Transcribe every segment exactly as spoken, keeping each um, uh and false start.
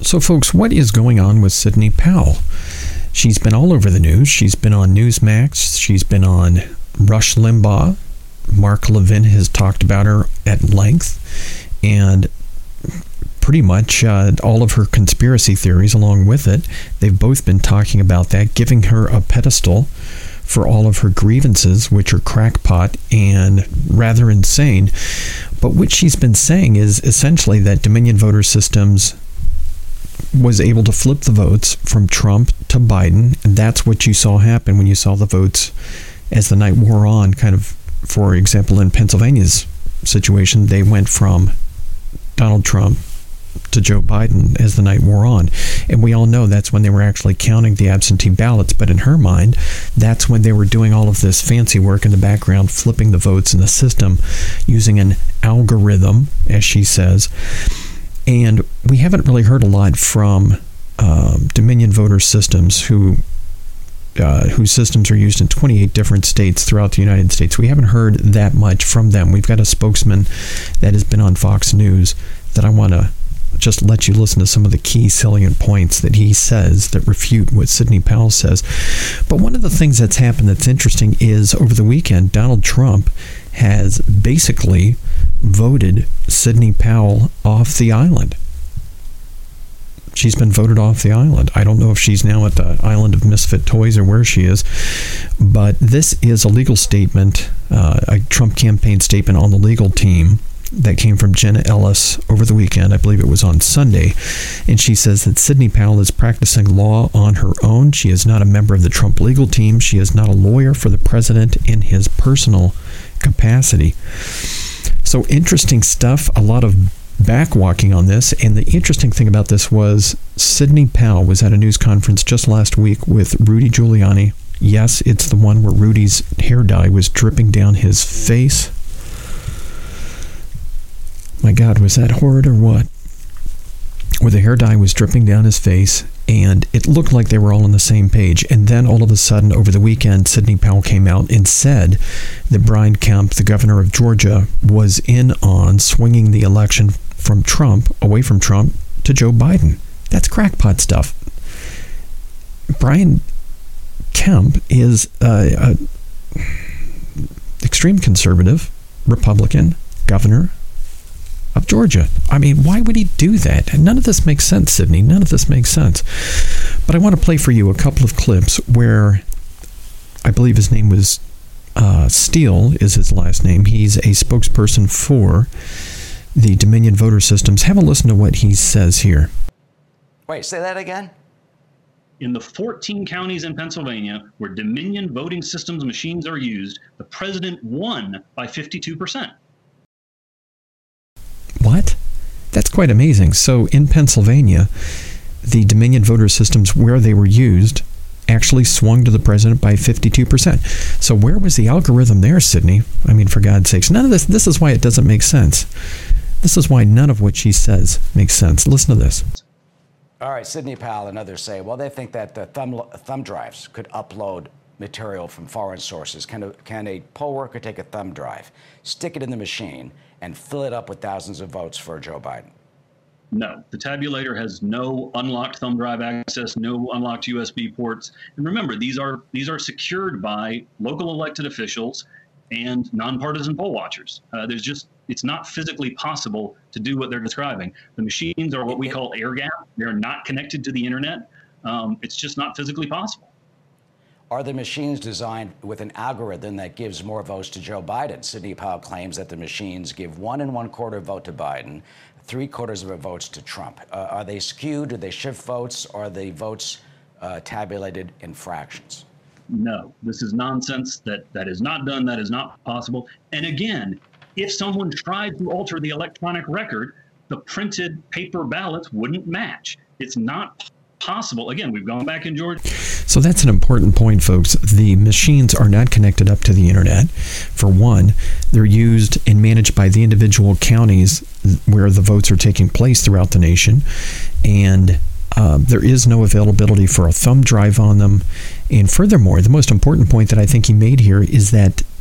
So, folks, what is going on with Sidney Powell? She's been all over the news. She's been on Newsmax. She's been on Rush Limbaugh. Mark Levin has talked about her at length. And pretty much uh, all of her conspiracy theories along with it, they've both been talking about that, giving her a pedestal for all of her grievances, which are crackpot and rather insane. But what she's been saying is essentially that Dominion Voter Systems was able to flip the votes from Trump to Biden, and that's what you saw happen when you saw the votes as the night wore on. Kind of, for example, in Pennsylvania's situation, they went from Donald Trump to Joe Biden as the night wore on. And we all know that's when they were actually counting the absentee ballots. But in her mind, that's when they were doing all of this fancy work in the background, flipping the votes in the system using an algorithm, as she says. And we haven't really heard a lot from um, Dominion Voter Systems, who uh, whose systems are used in twenty-eight different states throughout the United States. We haven't heard that much from them. We've got a spokesman that has been on Fox News that I want to just let you listen to some of the key salient points that he says that refute what Sidney Powell says. But one of the things that's happened that's interesting is over the weekend, Donald Trump has basically voted Sidney Powell off the island. She's been voted off the island. I don't know if she's now at the island of misfit toys or where she is, but this is a legal statement, uh, a Trump campaign statement on the legal team that came from Jenna Ellis over the weekend. I believe it was on Sunday. And she says that Sidney Powell is practicing law on her own. She is not a member of the Trump legal team. She is not a lawyer for the president in his personal capacity. So interesting stuff. A lot of backwalking on this. And the interesting thing about this was Sidney Powell was at a news conference just last week with Rudy Giuliani. Yes, it's the one where Rudy's hair dye was dripping down his face. My God, was that horrid or what? Where the hair dye was dripping down his face, and it looked like they were all on the same page. And then all of a sudden, over the weekend, Sidney Powell came out and said that Brian Kemp, the governor of Georgia, was in on swinging the election from Trump, away from Trump, to Joe Biden. That's crackpot stuff. Brian Kemp is a, a extreme conservative Republican governor of Georgia. I mean, why would he do that? And none of this makes sense, Sidney. None of this makes sense. But I want to play for you a couple of clips where I believe his name was uh, Steele is his last name. He's a spokesperson for the Dominion Voter Systems. Have a listen to what he says here. Wait, say that again? In the fourteen counties in Pennsylvania where Dominion voting systems machines are used, the president won by fifty-two percent. What? That's quite amazing. So in Pennsylvania, the Dominion voter systems where they were used actually swung to the president by fifty-two percent. So where was the algorithm there, Sidney? I mean, for God's sakes, none of this, this is why it doesn't make sense. This is why none of what she says makes sense. Listen to this. All right, Sidney Powell and others say, well, they think that the thumb, thumb drives could upload material from foreign sources. Can a, can a poll worker take a thumb drive, stick it in the machine, and fill it up with thousands of votes for Joe Biden? No, the tabulator has no unlocked thumb drive access, no unlocked U S B ports. And remember, these are these are secured by local elected officials and nonpartisan poll watchers. Uh, there's just, it's not physically possible to do what they're describing. The machines are what we call air gap. They're not connected to the internet. Um, it's just not physically possible. Are the machines designed with an algorithm that gives more votes to Joe Biden? Sidney Powell claims that the machines give one and one quarter vote to Biden, three quarters of a votes to Trump. Uh, are they skewed? Do they shift votes? Are the votes uh, tabulated in fractions? No, this is nonsense. That that is not done. That is not possible. And again, if someone tried to alter the electronic record, the printed paper ballots wouldn't match. It's not possible. Again, we've gone back in Georgia. So that's an important point, folks. The machines are not connected up to the internet. For one, they're used and managed by the individual counties where the votes are taking place throughout the nation. And uh, there is no availability for a thumb drive on them. And furthermore, the most important point that I think he made here is that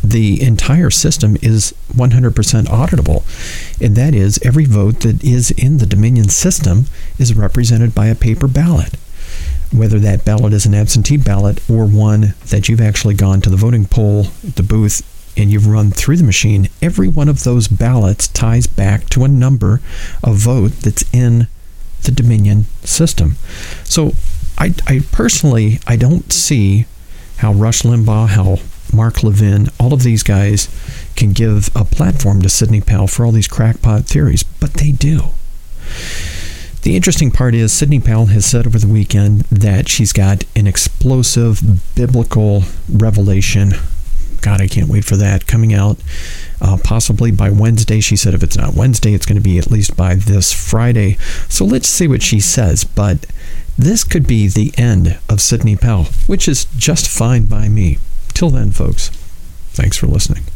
the entire system is one hundred percent auditable. And that is, every vote that is in the Dominion system is represented by a paper ballot. Whether that ballot is an absentee ballot or one that you've actually gone to the voting poll, the booth, and you've run through the machine, every one of those ballots ties back to a number of vote that's in the Dominion system. So I, I personally, I don't see how Rush Limbaugh, how Mark Levin, all of these guys can give a platform to Sidney Powell for all these crackpot theories, but they do. The interesting part is Sidney Powell has said over the weekend that she's got an explosive biblical revelation. God, I can't wait for that coming out uh, possibly by Wednesday. She said if it's not Wednesday, it's going to be at least by this Friday. So let's see what she says. But this could be the end of Sidney Powell, which is just fine by me. Till then, folks, thanks for listening.